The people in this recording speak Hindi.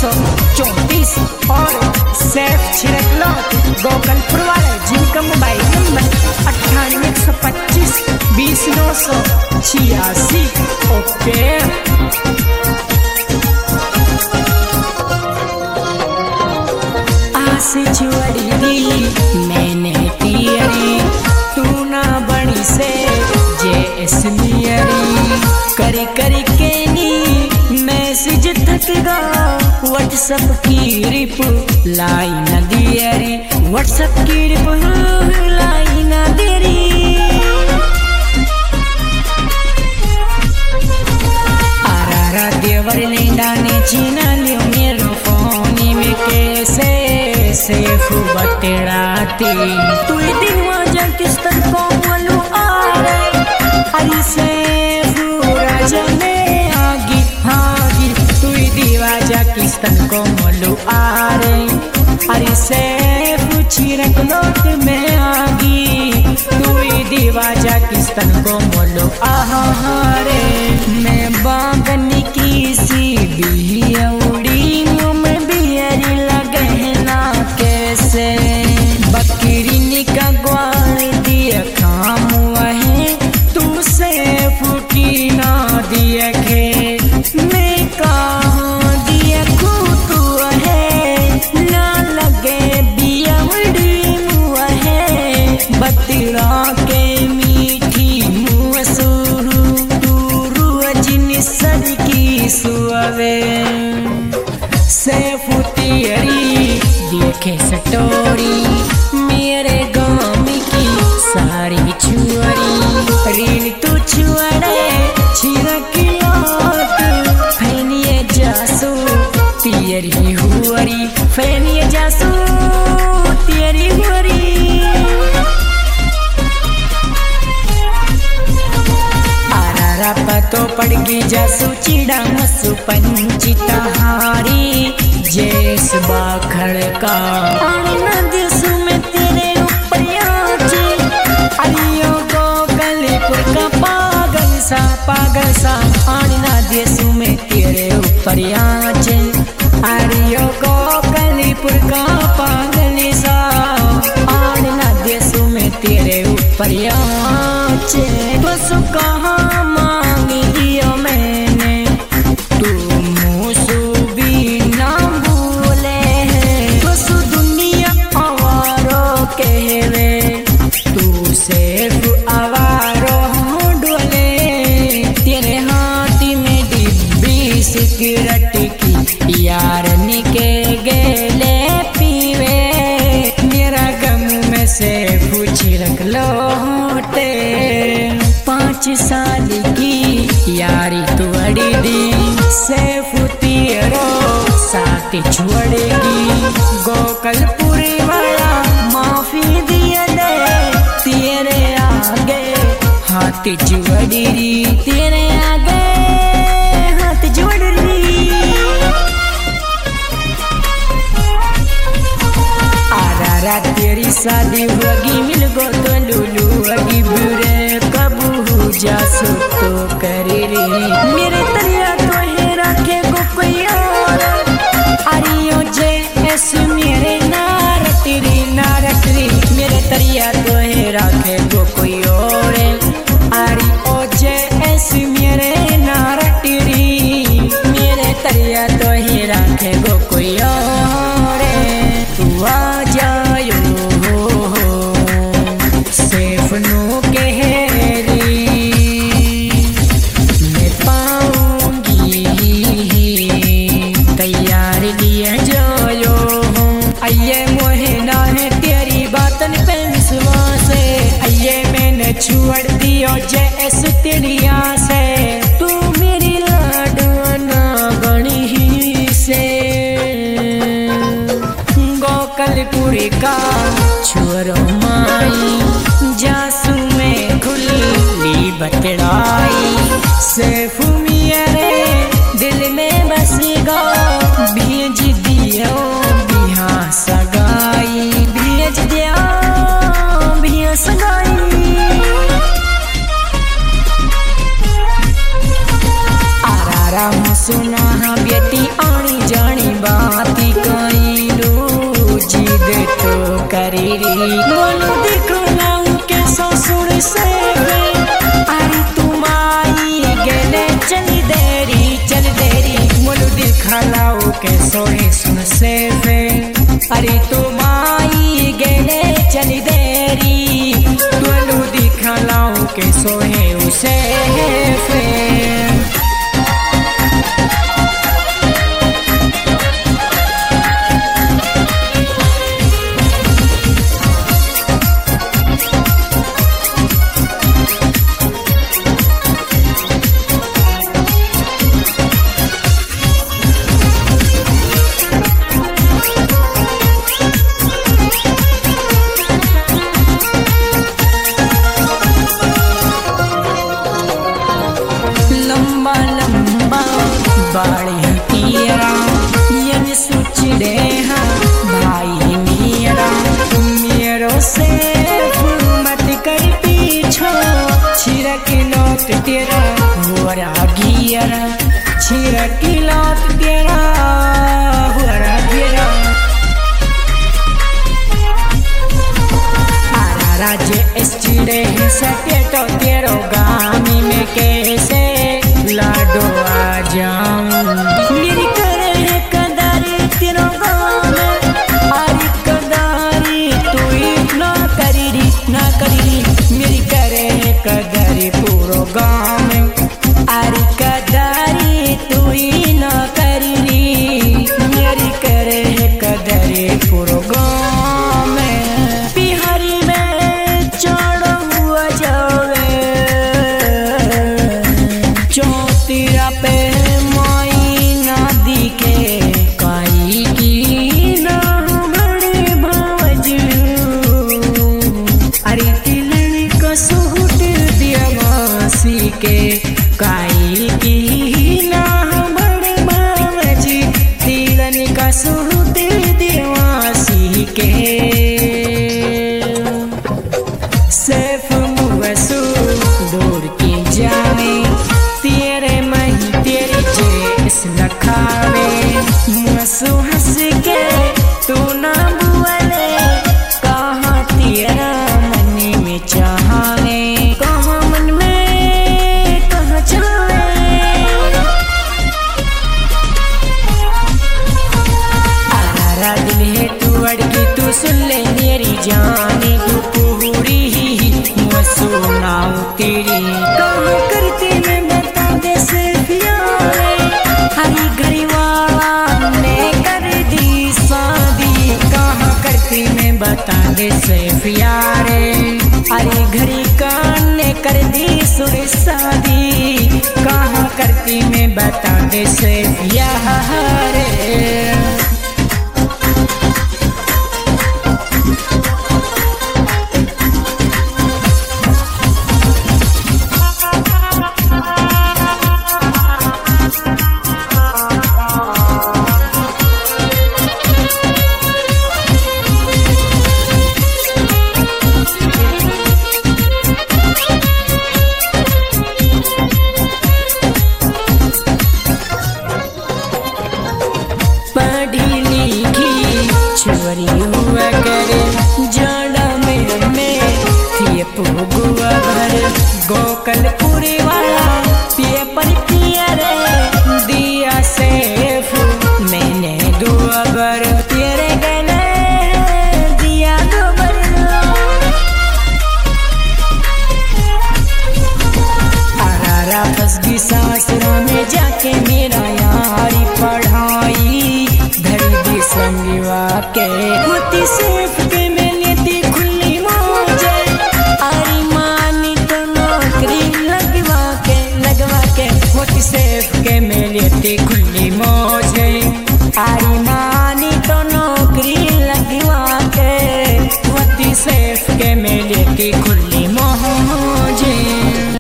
934 और सैफ छिड़कलौत गोकलपुर वाले, जिनका मोबाइल नंबर 9825 20 986। ओके आस जुड़ी दी मैंने तियरी, तू ना बनी से जे इसलियरी, करी करी के नी मैसेज थक गा, व्हाट्सएप की रिप लाई न दियरी, व्हाट्सएप की रिप लाई न देरी। आरा देवर लेंडा ने चीना लियो मेरो फोन में कैसे सेफ बतड़ाती, तू दिनवा जा किस तरह को बोलू आ रे, अरे सेफ राजने आगी आगी, तू दीवा जा किस तरह को बोलू आ रे, अरे सेफ छिड़कलौत में आगी, तू दीवा जा किस तरह को बोलू आ रे। मैं बागनी की सी बिहौड़ी में बिहरी लगहना कैसे, बकरी निका ग्वाल दिया काम है, तुमसे फूटी ना दिया खे, मैं कहाँ दिया खूतू है, ना लगे बिहौड़ी मुआ है, बतरा के मीठी मुँह सुरू दूरू जिन सर की सुअवे, सैफ तियरी देखे सटोरी, मेरे गाँव की सारी छुअरी, रील तू छुअरे छिड़कलौत, फैनिए जासू तियरी हुअरी, फैनिए जासू तियरी हुअरी। आरा पतो पड़गी जासू चिड़ा मसु पंचिता हारी, जैस बाखड़ का आना दिसु में तेरे ऊपर आचे, अरियो गोकलपुर का पागल सा आना दिसु में तेरे ऊपर आचे, अरियो गोकलपुर का पागल सा आना दिसु में तेरे ऊपर आचे। बस कहाँ मांगी दियो मैंने, तू मुझसे भी ना भूले, बस दुनिया आवारो कहवे, तू सिर्फ आवारो डोले, तेरे हाथ में डिब्बी सिगरेट की यार निके गेले पीवे, मेरा गम में से छिड़कलौते, 5 साल की यारी तू अड़ी दी, सैफ तेरो साथ छोड़ेगी, गोकलपुर वाला माफी दिया दे, तेरे आगे हाथ जोड़ी, तेरे आगे हाथ जोड़ी। आरा तेरी शादी होगी मिल गो तो लुलू होगी, बुरे कबू जासो तो करे रे, मेरे तरिया तो है रखे गो कोई और, अरियो जे एस मेरे नारटरी, मेरे तरिया तो है रखे गो कोई और, अरियो जे एस मेरे नारटरी, मेरे तरिया तो है रखे गो कोई और, तू आ जायो सैफ नो कहरी, मैं पाऊंगी तैयार लिए जायो, आइए मोहना है तेरी बातन पे विश्वास है, आइए मैंने छोड़ दियो जैस तेरिया से, तू मेरी लाडवाना गणी से, गोकलपुर का छोरो माई, जासू में खुली बतड़ाई, सैफ मेरे दिल में बस गा, भेज दियो बिहा सगाई, भेज दिया बिहा सगाई। आरा सुना बेटी आनी जानी बा करी रे बोलो दिखलाऊ के ससुर से अरे तुम आई गेले चली देरी बोलो दिखलाऊ के सोहे सुन से अरे तुम आई गेले चली देरी बोलो दिखलाऊ के सोहे उसे बाड़ी पियरा यन सोच दे भाई मेरो से मत कर पीछो छिरक लौट तेरा हुआ गियरा छिरक लौट तेरा हुआ गियरा राज्य स्टिड़े सटे तो तेरो गामी में कैसे लाडो आ जाऊं मेरी करे है कदारी तेरो गाँव में अरे कदारी तू ना करी मेरी करे है कदारी पूरो गाँव में अरे कदारी तू ना करी मेरी करे है कदारी पूरो गाँव में बिहारी में चढ़ हुआ जावे तेरा पे माई ना दिखे काई की ना बड़े भावजू अरे तिलनी का सूट दिया मासी के काई की ना बड़े भावजी तिलनी का सूट दिया मासी के सिर्फ मुवसू दूर की जाने तेरे मही तेरी जेस लखावे मुसु हंस के तू ना बुअले कहाँ तेरा मन में चाहने कहाँ मन में कहाँ चाहे आरा दिल है तू अड़की तू सुन ले मेरी जाने तू पूरी ही मुसु नाऊ तेरी कहाँ करती मैं हरी घरीवाला ने कर दी शादी कहाँ करती मैं बता दे सैफियारे अरे घरी कान ने कर दी सुर शादी कहाँ करती मैं बता दे सैफियारे छोरी हुआ करे जाड़ा में थी पुगुआ घर गोकलपुरी वाला पिए पर पिया रे दिया सेफ मैंने दुआ बर तेरे गले दिया गोबर आरा फंस गई सासरा में जाके मेरा यारी पढ़ाई धरी दी संगीवा के होती सेफ के में लेती खुली मौजे अरे मानी तो नौकरी लगवा के होती सेफ के में लेती खुली